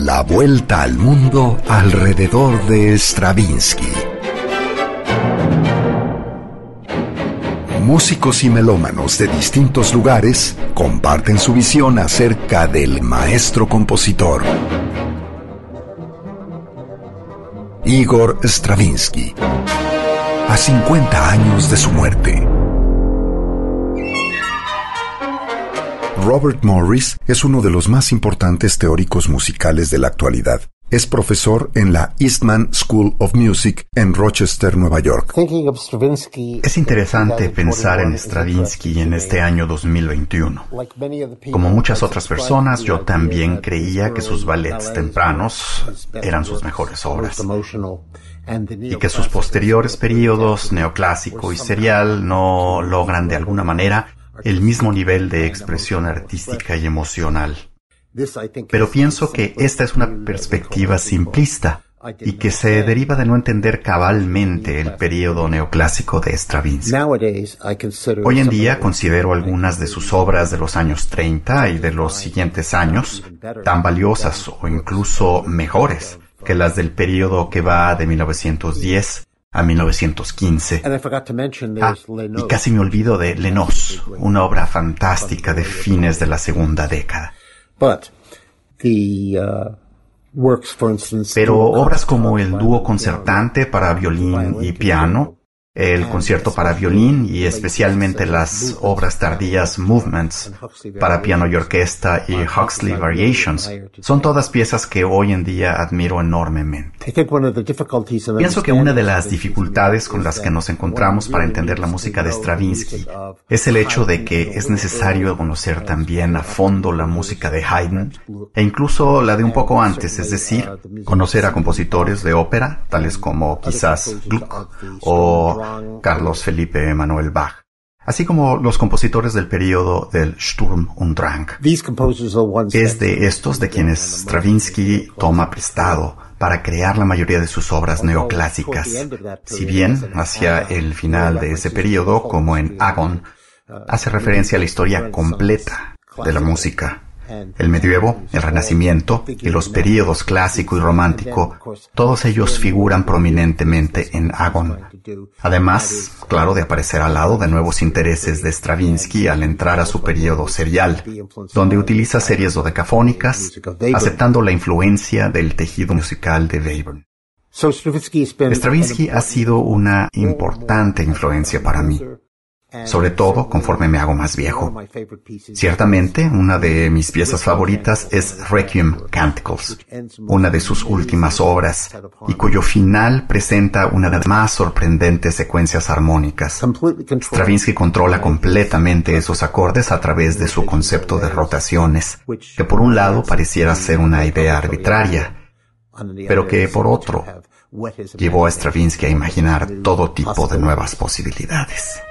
La vuelta al mundo alrededor de Stravinsky. Músicos y melómanos de distintos lugares comparten su visión acerca del maestro compositor Igor Stravinsky, a 50 años de su muerte. Robert Morris es uno de los más importantes teóricos musicales de la actualidad. Es profesor en la Eastman School of Music en Rochester, Nueva York. Es interesante pensar en Stravinsky en este año 2021. Como muchas otras personas, yo también creía que sus ballets tempranos eran sus mejores obras y que sus posteriores periodos, neoclásico y serial, no logran de alguna manera el mismo nivel de expresión artística y emocional. Pero pienso que esta es una perspectiva simplista y que se deriva de no entender cabalmente el período neoclásico de Stravinsky. Hoy en día considero algunas de sus obras de los años 30 y de los siguientes años tan valiosas o incluso mejores que las del período que va de 1910 a 1915. Y casi me olvido de Les Noces, una obra fantástica de fines de la segunda década. Pero obras como el dúo concertante para violín y piano, el concierto para violín y especialmente las obras tardías Movements para piano y orquesta y Huxley Variations son todas piezas que hoy en día admiro enormemente. Pienso que una de las dificultades con las que nos encontramos para entender la música de Stravinsky es el hecho de que es necesario conocer también a fondo la música de Haydn e incluso la de un poco antes, es decir, conocer a compositores de ópera tales como quizás Gluck o Carlos Felipe Emanuel Bach, así como los compositores del período del Sturm und Drang. Es de estos de quienes Stravinsky toma prestado para crear la mayoría de sus obras neoclásicas, si bien hacia el final de ese período, como en Agon, hace referencia a la historia completa de la música. El medievo, el renacimiento y los períodos clásico y romántico, todos ellos figuran prominentemente en Agon. Además, claro, de aparecer al lado de nuevos intereses de Stravinsky al entrar a su período serial, donde utiliza series dodecafónicas, aceptando la influencia del tejido musical de Webern. Stravinsky ha sido una importante influencia para mí, sobre todo conforme me hago más viejo. Ciertamente, una de mis piezas favoritas es Requiem Canticles, una de sus últimas obras, y cuyo final presenta una de las más sorprendentes secuencias armónicas. Stravinsky controla completamente esos acordes a través de su concepto de rotaciones, que por un lado pareciera ser una idea arbitraria, pero que por otro llevó a Stravinsky a imaginar todo tipo de nuevas posibilidades.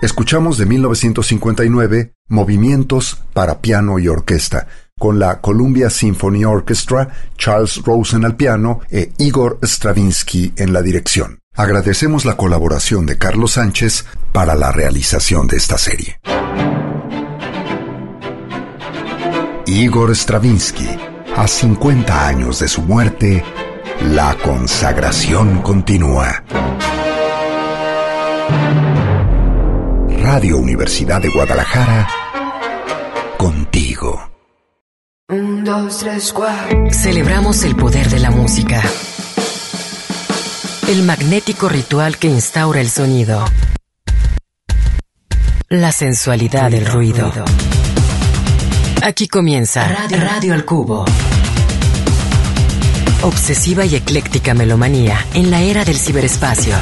Escuchamos de 1959 Movimientos para piano y orquesta, con la Columbia Symphony Orchestra, Charles Rosen al piano e Igor Stravinsky en la dirección. Agradecemos la colaboración de Carlos Sánchez para la realización de esta serie. Igor Stravinsky, a 50 años de su muerte, la consagración continúa. Radio Universidad de Guadalajara, contigo. 1, 2, 3, 4. Celebramos el poder de la música. El magnético ritual que instaura el sonido. La sensualidad del ruido. Aquí comienza Radio al Cubo. Obsesiva y ecléctica melomanía en la era del ciberespacio.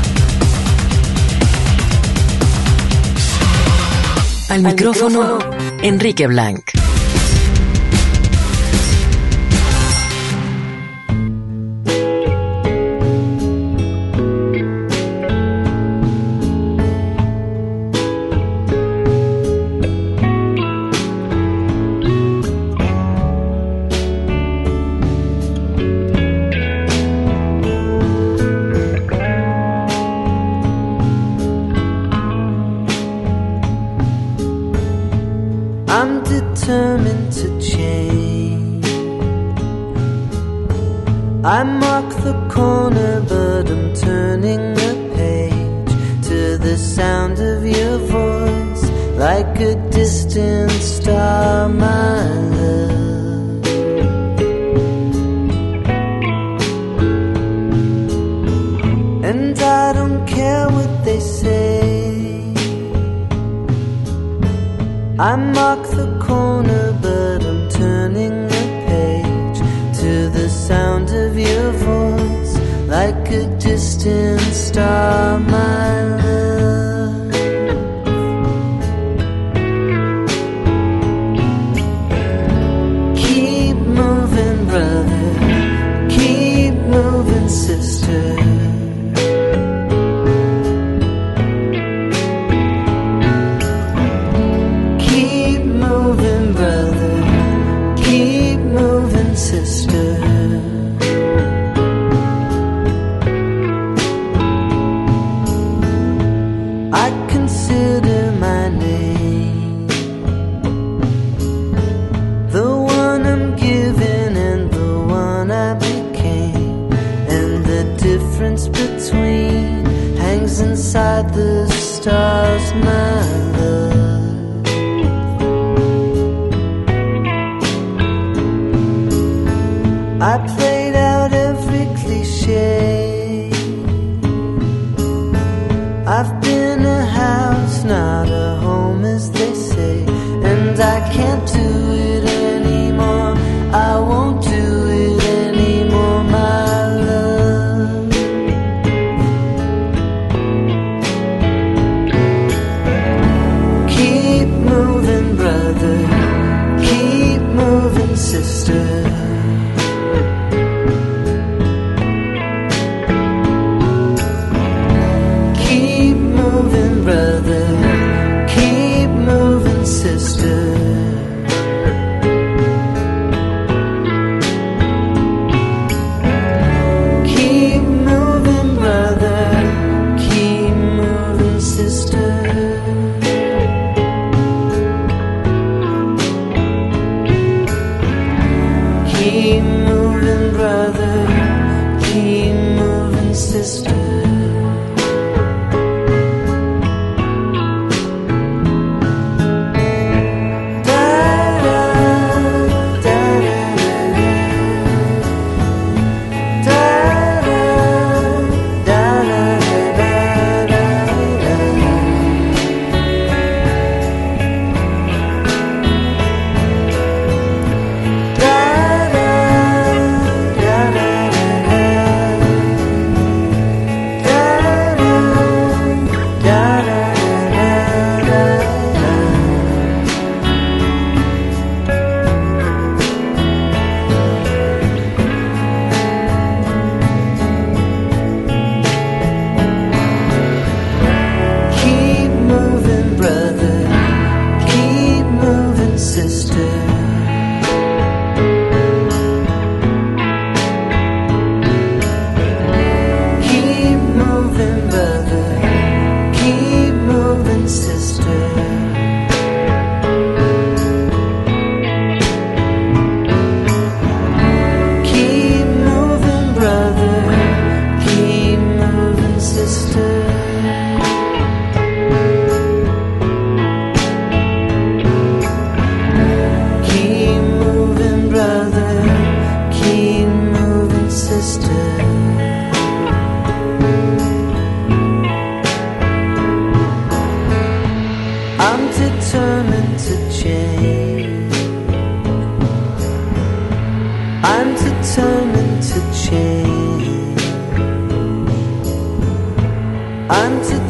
Al micrófono, Enrique Blanc. Determined to change. I mark the corner, but I'm turning the page to the sound of your voice, like a distant star, my love. And I don't care what they say. I mark the corner, but I'm turning the page to the sound of your voice, like a distant star, my love. Keep moving, brother. Keep moving, sister. Sister, I consider my name the one I'm given and the one I became, and the difference between hangs inside the stars, my love. I played out every cliché. I've been a house, not a home, as they say, and I can't do it anymore. I won't do it anymore, my love. Keep moving, brother. Keep moving, sister. Brother, keep moving, sister.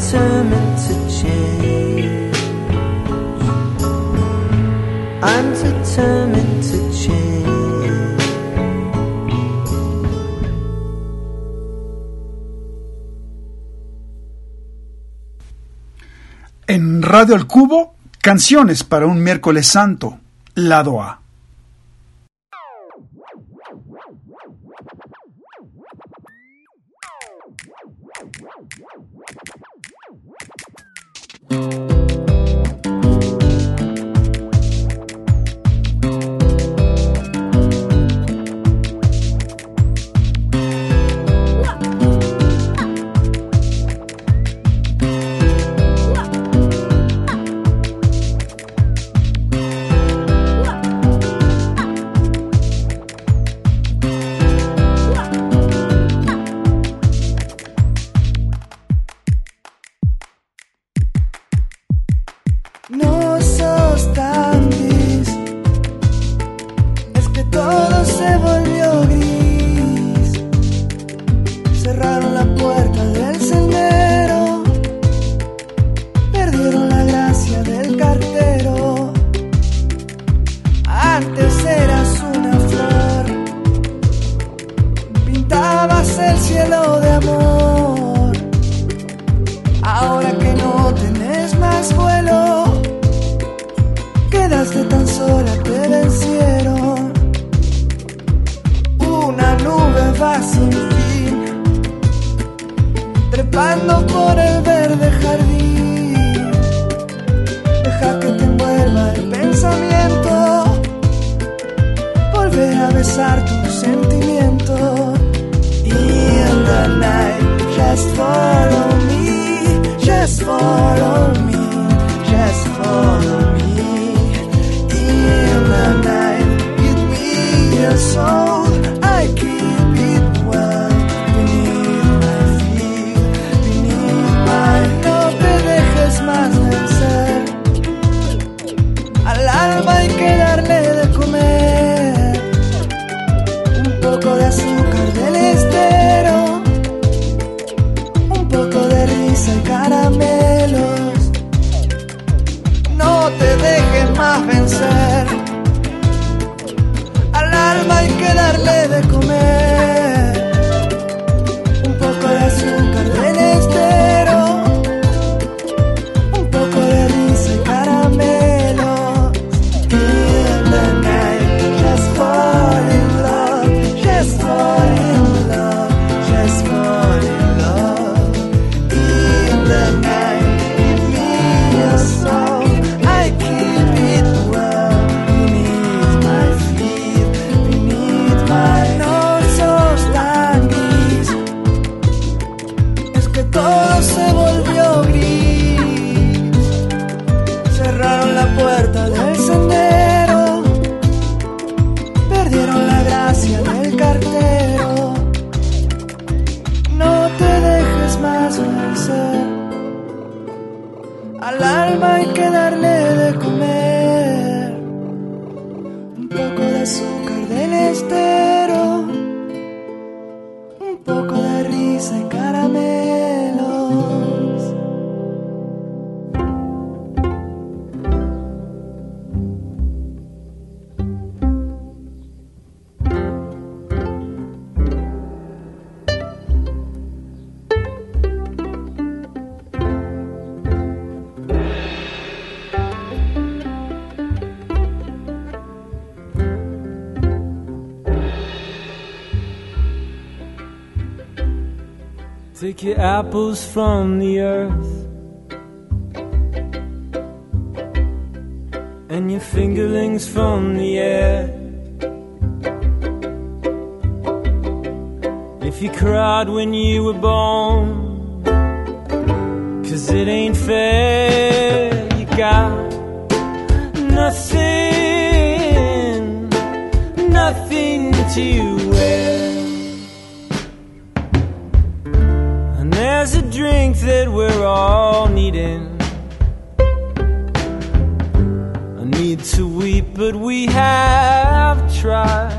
determined to change. I'm determined to change. En Radio Al Cubo, canciones para un miércoles santo, lado A. No sos tan gris, es que todo se volvió gris. Cerraron la puerta del sendero, perdieron la gracia del cartero. Antes eras una flor, pintabas el cielo de amor. Ahora que no tenés más vuelo, quedaste tan sola, te vencieron. Una nube va sin fin, trepando por el verde jardín. Deja que te envuelva el pensamiento, volver a besar tus sentimientos. In the night, just follow me, just follow me, just follow me. In the night, give me your soul, I keep it well beneath my feet, beneath my. No te dejes más vencer, al alma hay que darle de comer un poco de azúcar del estero, un poco de risa y caramelos. No te dejes más vencer, al alma hay que darle de comer un poco de azúcar del estero, un poco de risa y caramelos. In the night, just fall in love, just fall in love, just fall in love. In the night, give me your soul, I keep it well beneath my feet, beneath my. No sos tan gris, es que todo se volvió gris. Cerraron la puerta del sendero, perdieron la gracia del cartero. No te dejes más vencer, al alma hay que darle de comer un poco de azúcar del estero, un poco de risa y caramelos. Take your apples from the earth and your fingerlings from the air. If you cried when you were born, 'cause it ain't fair, you got nothing, nothing to wear. There's a drink that we're all needing. I need to weep, but we have tried.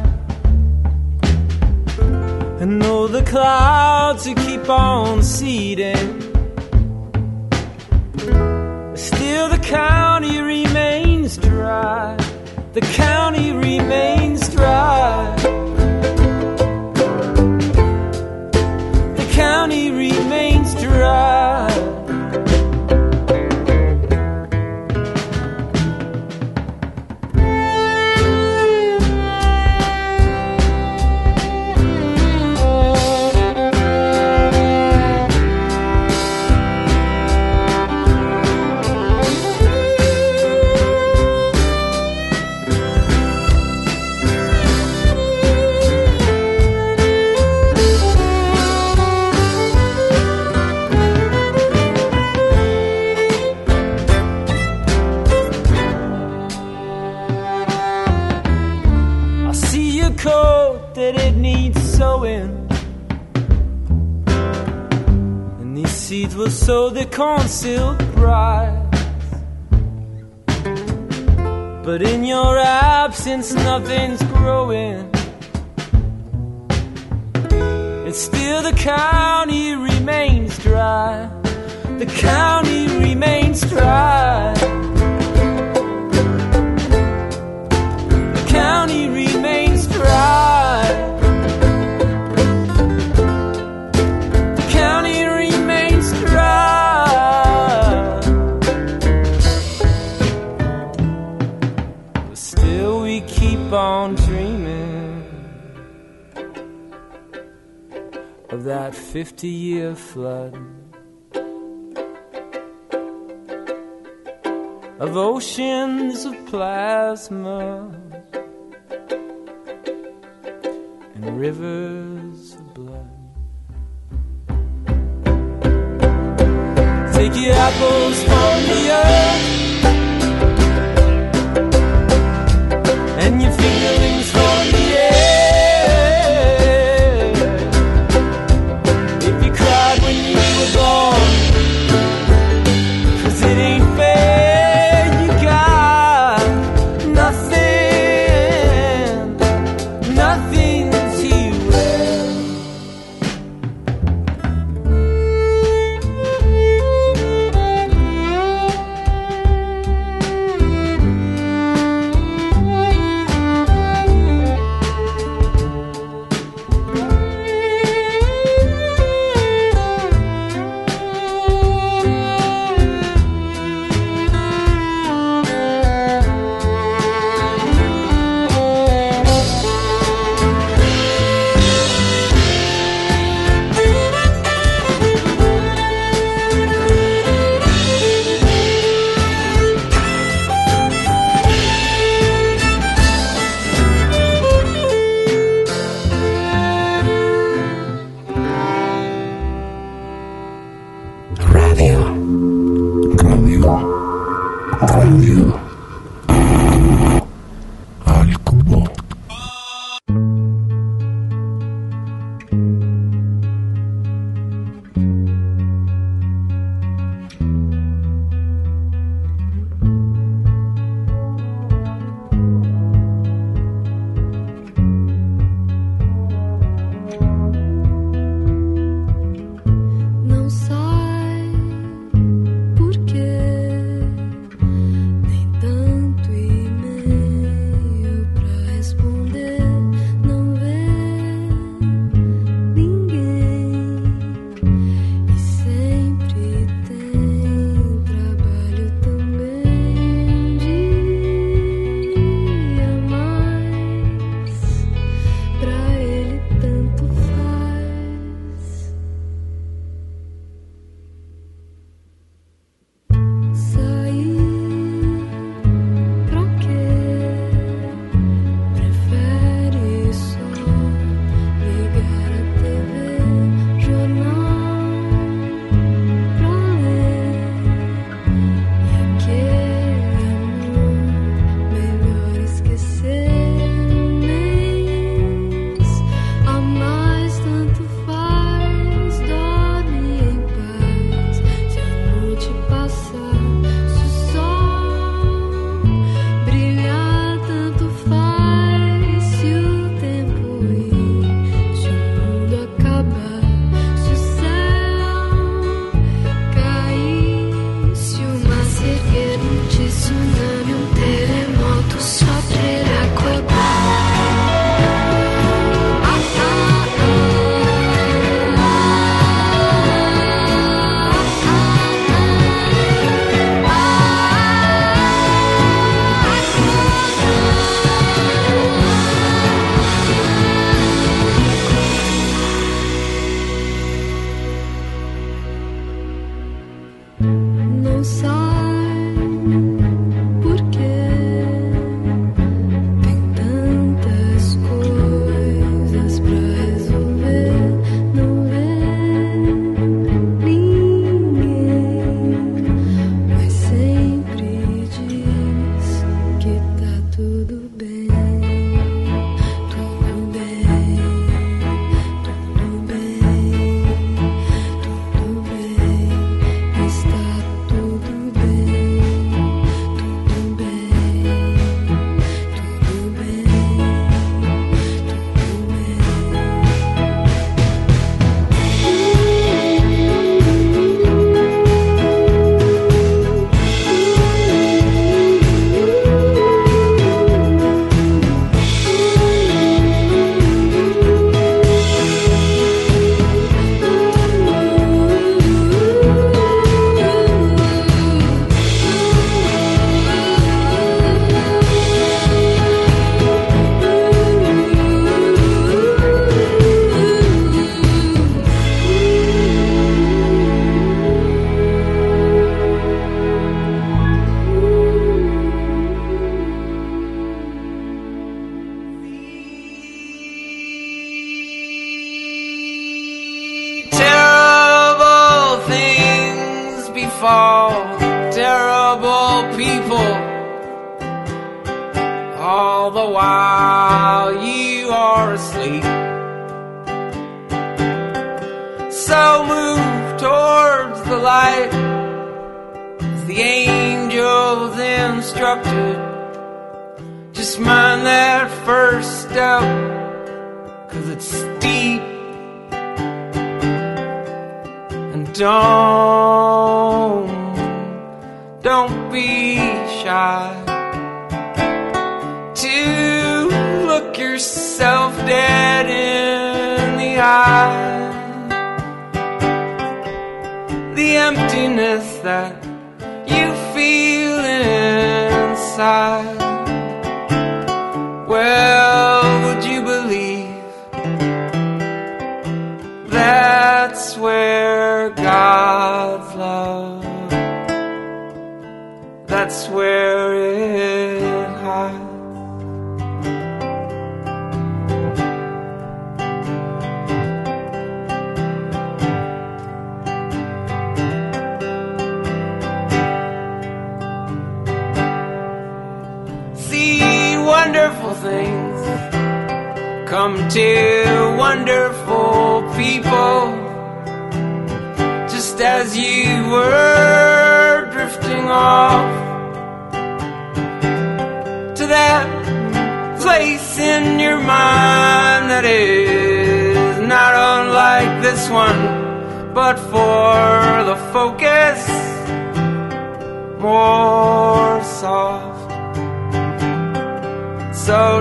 And though the clouds keep on seeding, county remains dry. The county remains dry. The county remains dry. Coat that it needs sowing, and these seeds will sow the corn silk bright. But in your absence nothing's growing. It's still the county remains dry. The county remains dry. The county remains dry. The county remains dry. But still we keep on dreaming of that 50-year flood, of oceans of plasma and rivers of blood. Take your apples from the earth and your fingerlings from the air. If you cried when you were born, 'cause it ain't fair, you got nothing, nothing to wear. all terrible people, all the while you are asleep. So move towards the light, as the angels instructed. Just mind that first step, 'cause it's steep. And don't be shy to look yourself dead in the eye. The emptiness that you feel inside. Well, would you believe that's where God's love, that's where it hides. See wonderful things come to wonderful people, just as you were drifting off to that place in your mind that is not unlike this one, but for the focus more soft. So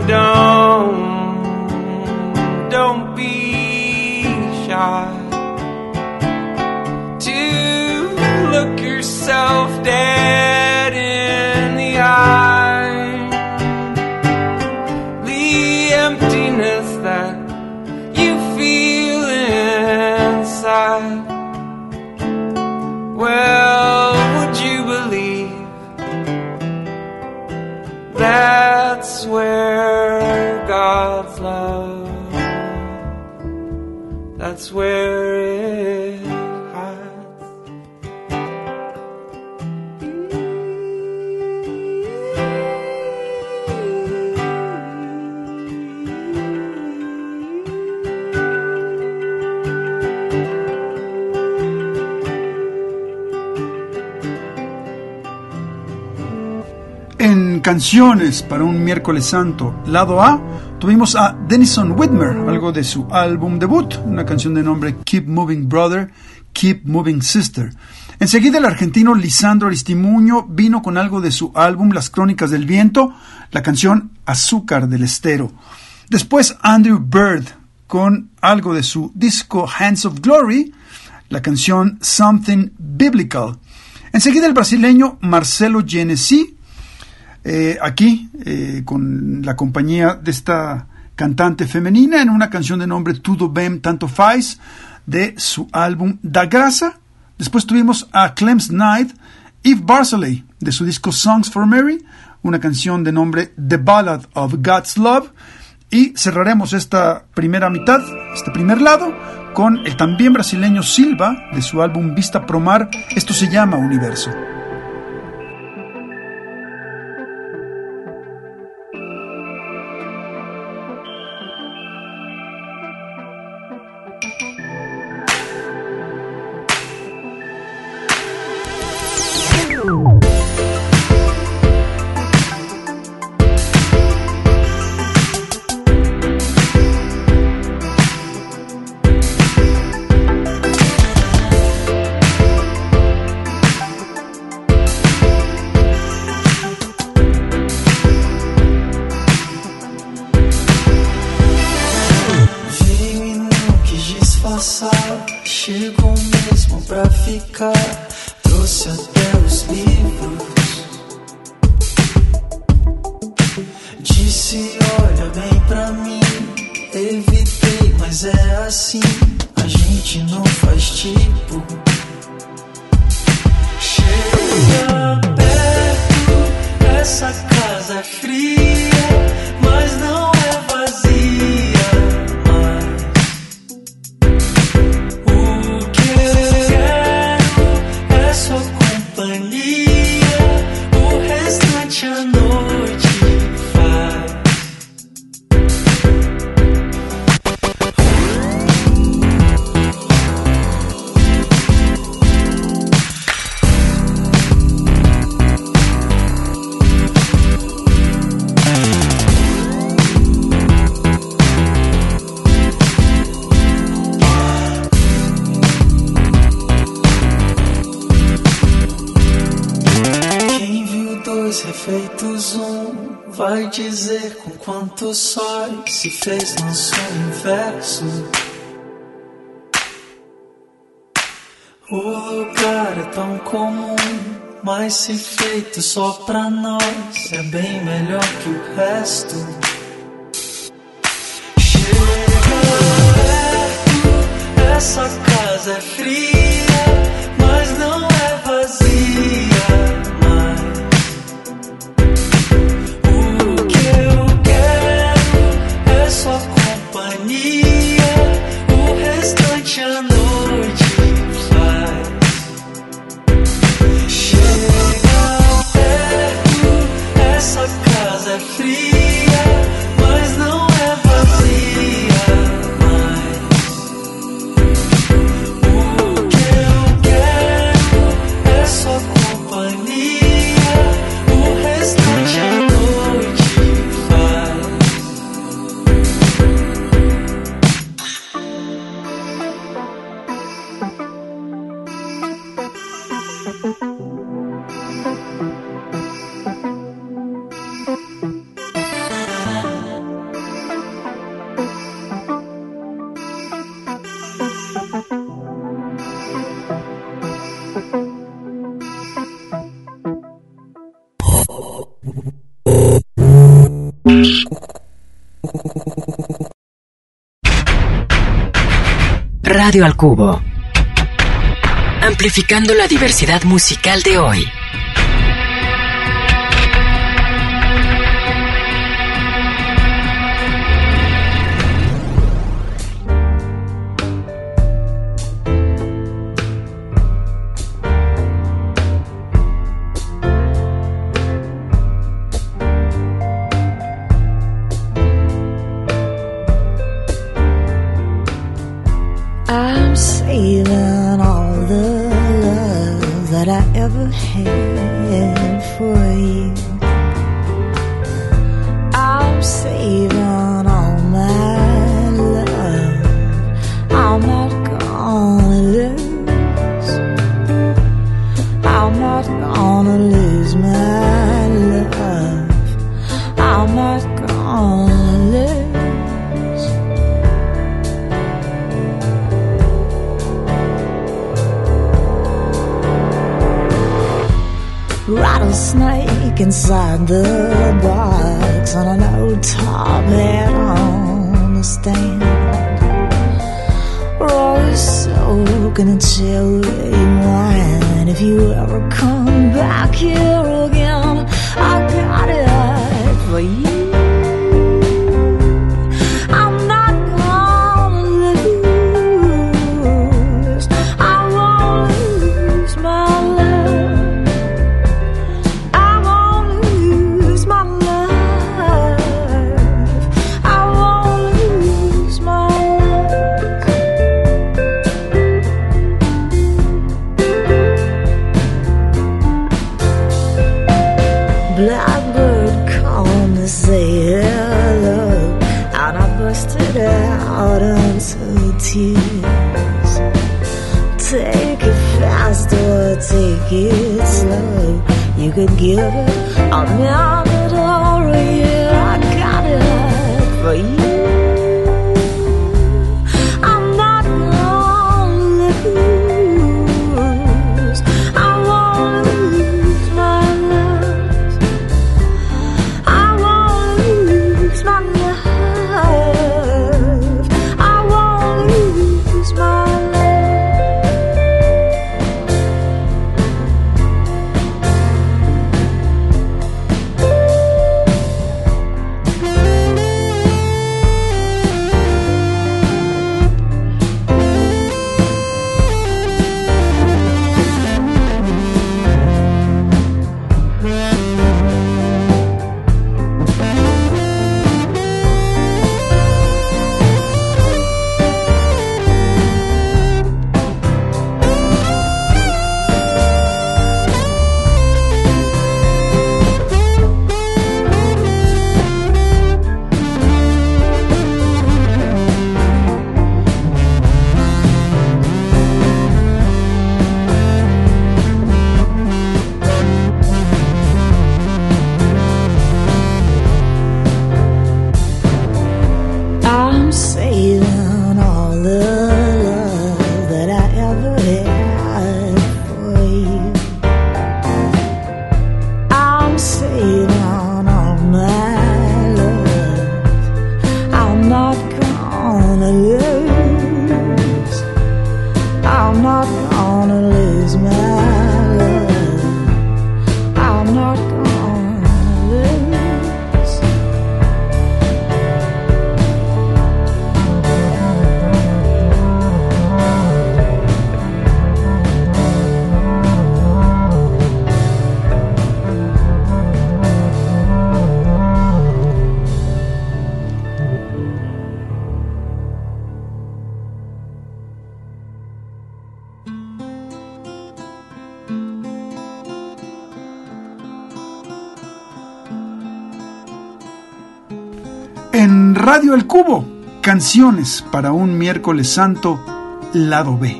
don't be shy to look yourself dead in the eye. The emptiness that you feel inside. Well, would you believe that's where God's love, that's where it hides. En Canciones para un Miércoles Santo, lado A, tuvimos a Denison Whitmer, algo de su álbum debut, una canción de nombre Keep Moving Brother, Keep Moving Sister. Enseguida el argentino Lisandro Aristimuño vino con algo de su álbum Las Crónicas del Viento, la canción Azúcar del Estero. Después Andrew Bird con algo de su disco Hands of Glory, la canción Something Biblical. Enseguida el brasileño Marcelo Genesi, aquí con la compañía de esta cantante femenina en una canción de nombre Tudo Bem Tanto Faz de su álbum Da Graça. Después tuvimos a Clem's Knight, Eve Barclay de su disco Songs for Mary, una canción de nombre The Ballad of God's Love, y cerraremos esta primera mitad, este primer lado, con el también brasileño Silva de su álbum Vista Pro Mar. Esto se llama Universo. Chegou mesmo pra ficar, trouxe até os livros. Disse, olha bem pra mim, evitei, mas é assim, a gente não faz tipo. Chega perto, essa casa é fria, mas não é vazia. 2 refeitos 1 vai dizer com quantos sóis se fez nosso universo. O lugar é tão comum, mas se feito só pra nós é bem melhor que o resto. Chega perto, essa casa é fria, mas não é vazia mais. O que eu quero é sua companhia, o restante à noite faz. Chega perto, essa casa é fria, mas não é vazia mais. O que eu quero é sua companhia, o restante à noite faz. Radio al Cubo, amplificando la diversidad musical de hoy. I'm saving all the love that I ever had for you. I'm saving all my love. I'm not gonna lose. I'm not gonna lose my love. I'm not gonna lose. Rattlesnake inside the box on an old top hat on the stand. Rose soaking in cherry wine. If you ever come back here again, I got it for you. I'm not gonna lose. I won't lose my love. Blackbird called me, say hello, and I busted out into tears. Take it fast or take it slow. You could give it a minute or a year. I got it for you. I'm not gonna lose. I won't lose my love. I won't lose my love. I won't lose my love. en Radio El Cubo, canciones para un miércoles santo, lado B.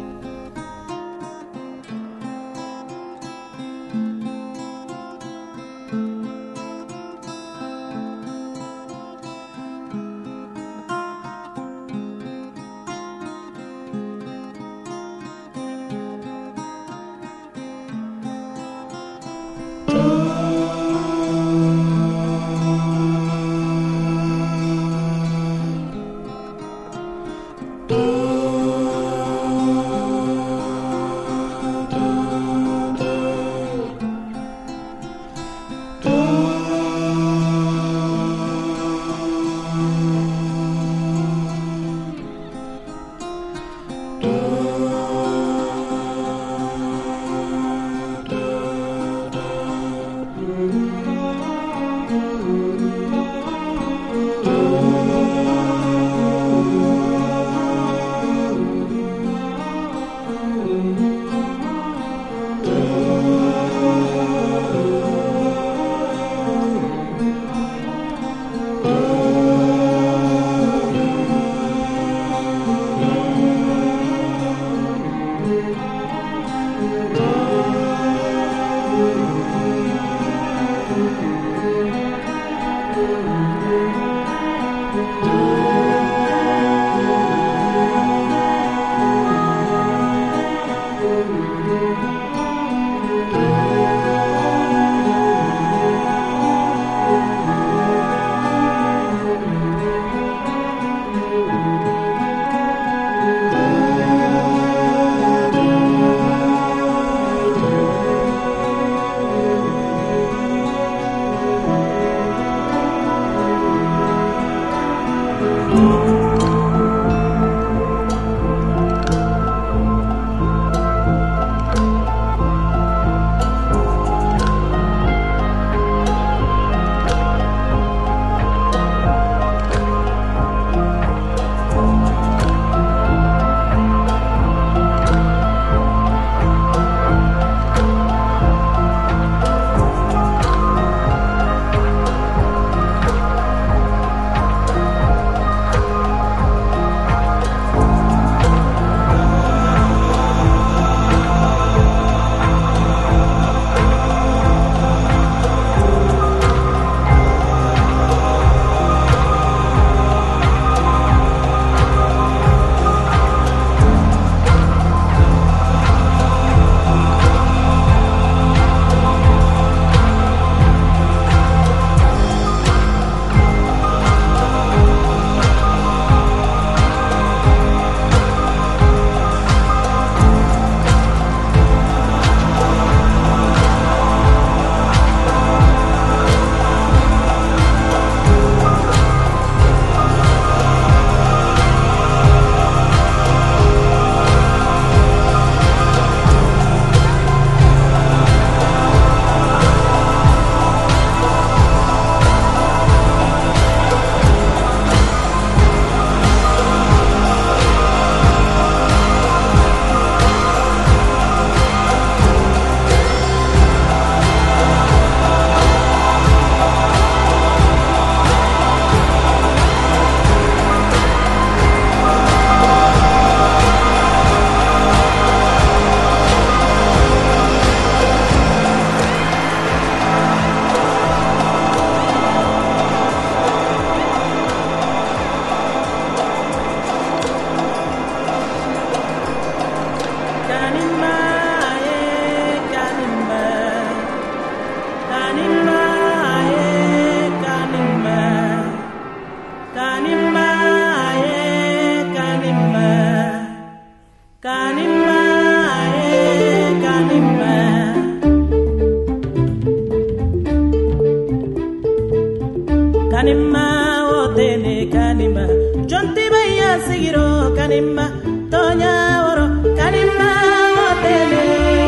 kanima wotene kanima jonti baya sigiro kanima tonya woro kanima wotene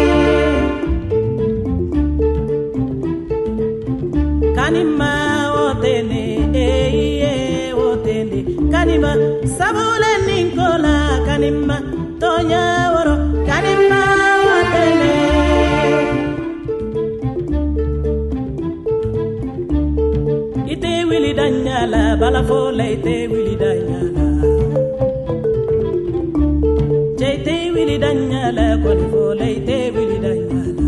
kanima wotene wotene kanima sabule ninkola kanima tonya woro kanima wotene ite wili danyala bala la fola te wili danyala te wili danyala kon fola te wili danyala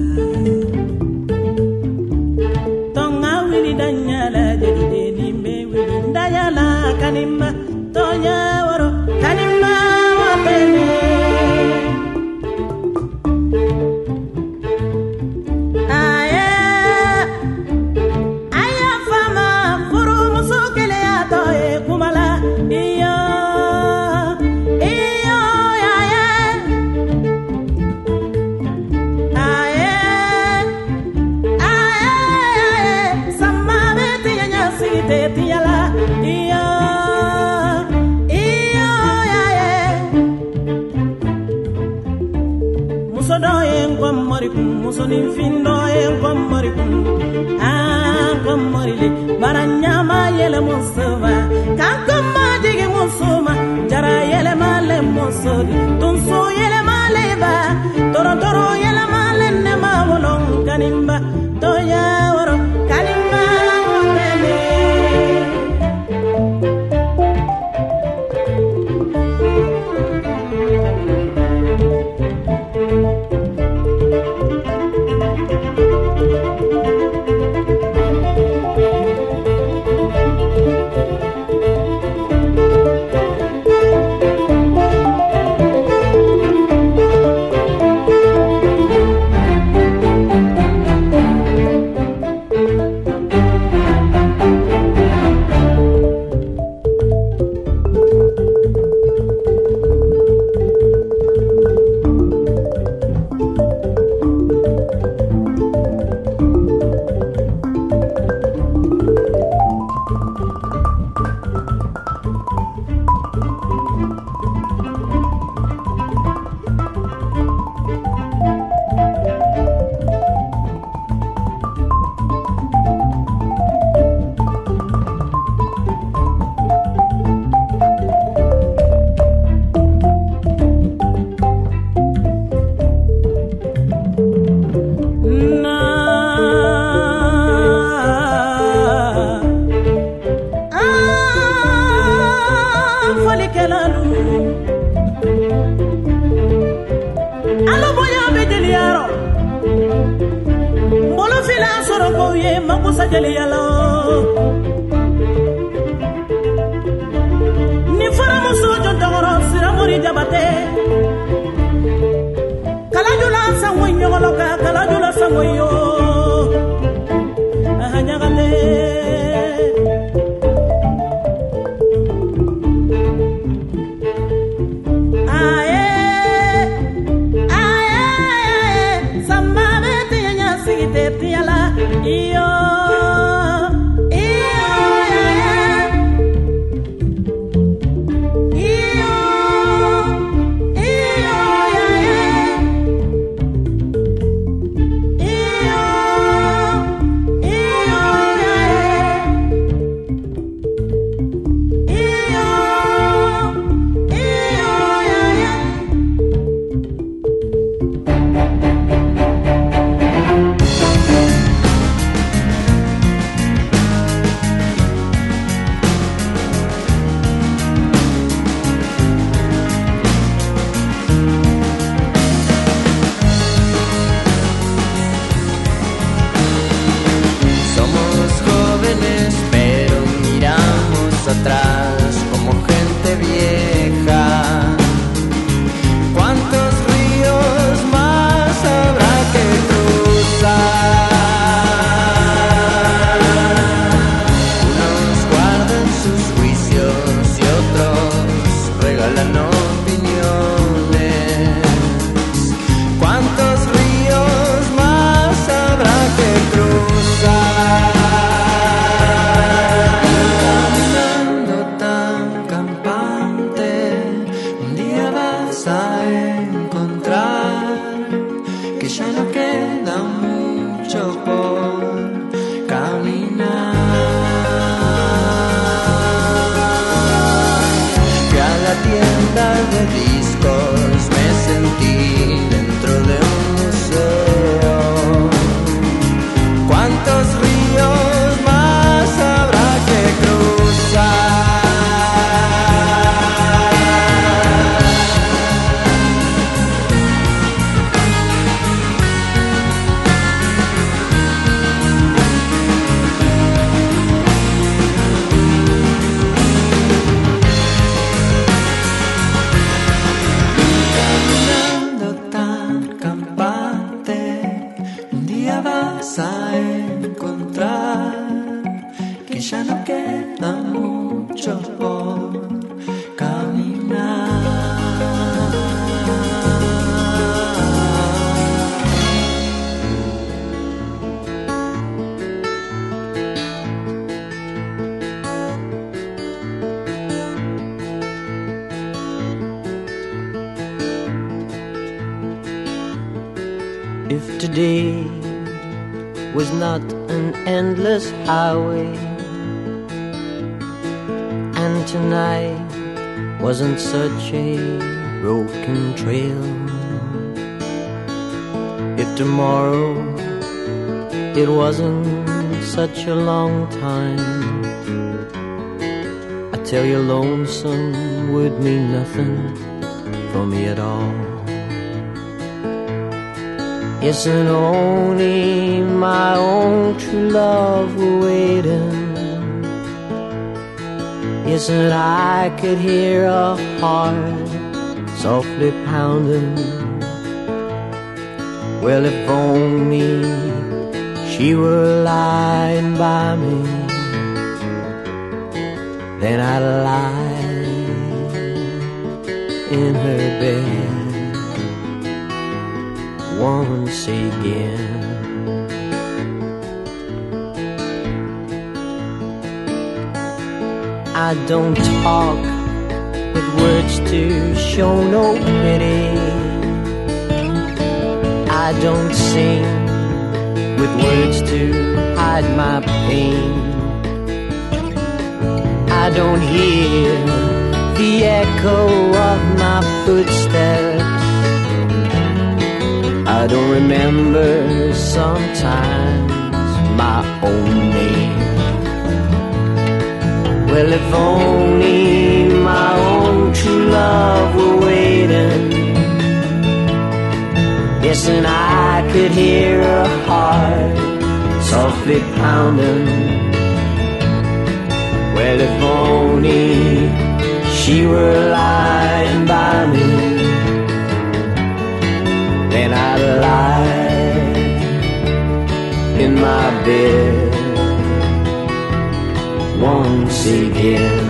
tonga wili danyala de nimbe wili danyala kanimba tonya woro kanimba wapene musonin findo en komori komori le baranyama yele musuma kankoma jige musuma jara yele male musodi tunso yele male ba toro yele male ne ma wolon kanimba toya woro kanimba wotele ¿Cuántos ríos más habrá que cruzar? If today was not an endless highway, and tonight wasn't such a broken trail, if tomorrow it wasn't such a long time, I tell you lonesome would mean nothing for me at all. Yes, and only my own true love were waiting. Yes, and I could hear a heart softly pounding. Well, if only she were lying by me, then I'd lie in her bed once again. I don't talk with words to show no pity. I don't sing with words to hide my pain. I don't hear the echo of my footsteps. I don't remember sometimes my own name. Well, if only my own true love were waiting. Yes, and I could hear her heart softly pounding. Well, if only she were lying by me, then I'd lie in my bed once again.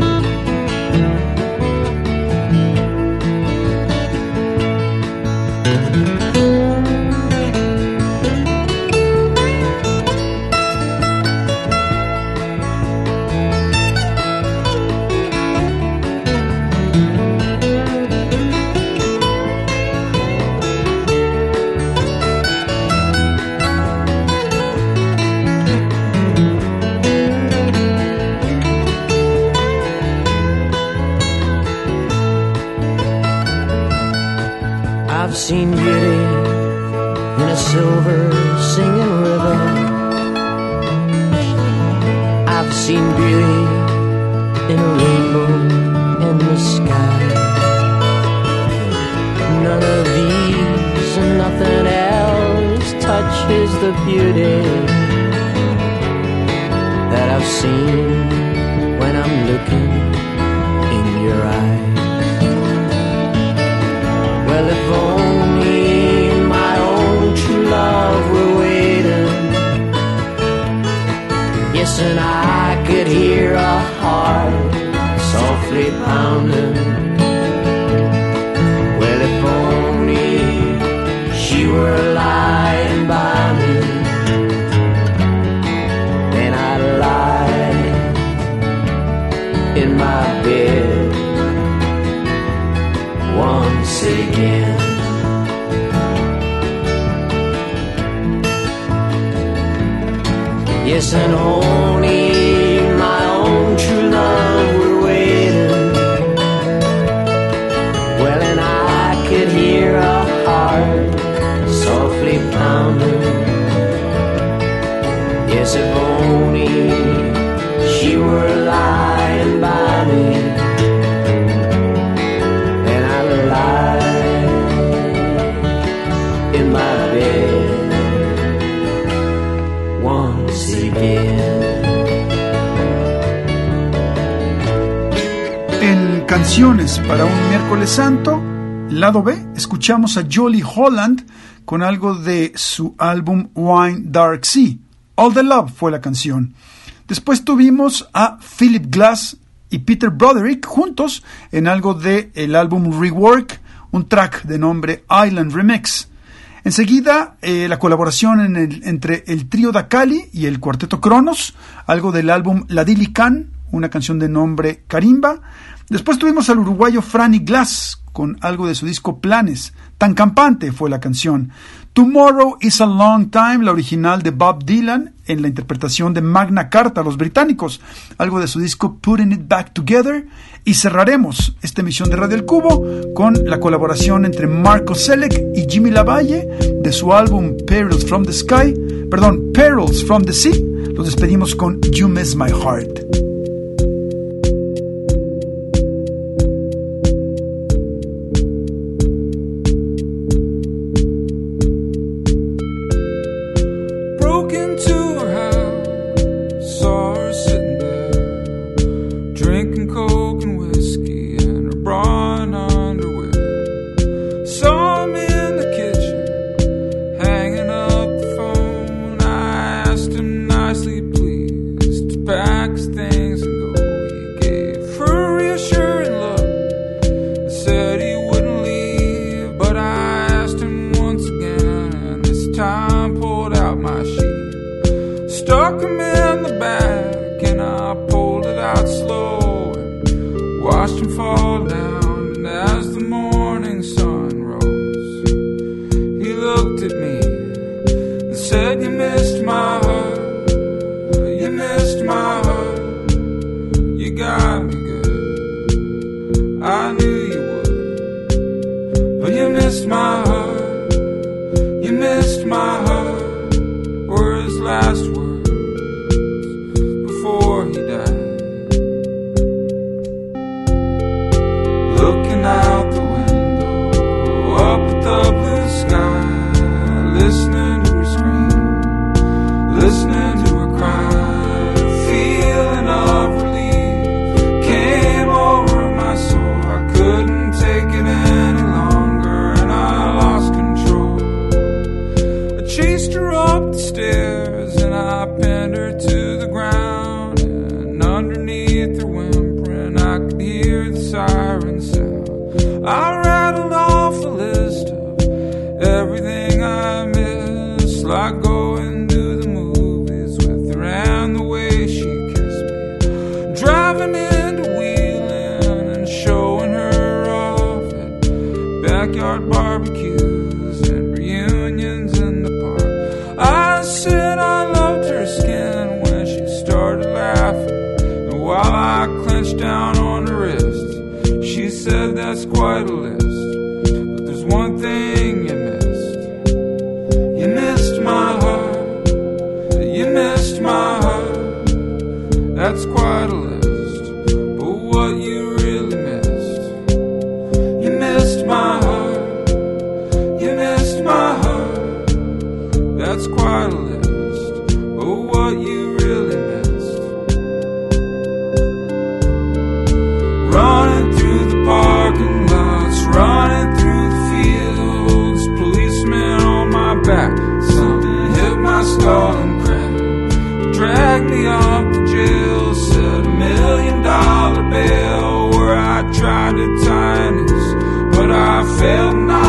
I've seen beauty in a silver singing river. I've seen beauty in a rainbow in the sky. None of these and nothing else touches the beauty that I've seen when I'm looking in your eyes. Well, if only my own true love were waiting. Yes, and I could hear a heart softly pounding. Well, if only she were lying by me, then I'd lie in my bed once again. Yes, and only my own true love were waiting. Well, and I could hear a heart softly pounding. Yes, if only she were lying by me, then I'd lie in my bed once again. En Canciones para un Miércoles Santo, lado B, escuchamos a Jolie Holland con algo de su álbum Wine Dark Sea. All the Love fue la canción. Después tuvimos a Philip Glass y Peter Broderick juntos en algo de el álbum Rework, un track de nombre Island Remix. Enseguida, la colaboración entre el trío Dacali y el cuarteto Cronos, algo del álbum La Dili Khan, una canción de nombre Karimba. Después tuvimos al uruguayo Franny Glass con algo de su disco Planes. Tan campante fue la canción. Tomorrow is a Long Time, la original de Bob Dylan, en la interpretación de Magna Carta, los británicos, algo de su disco Putting It Back Together. Y cerraremos esta emisión de Radio El Cubo con la colaboración entre Marco Selleck y Jimmy Lavalle de su álbum Perils from the Sea. Los despedimos con You Miss My Heart. Tried to tie this, but I failed.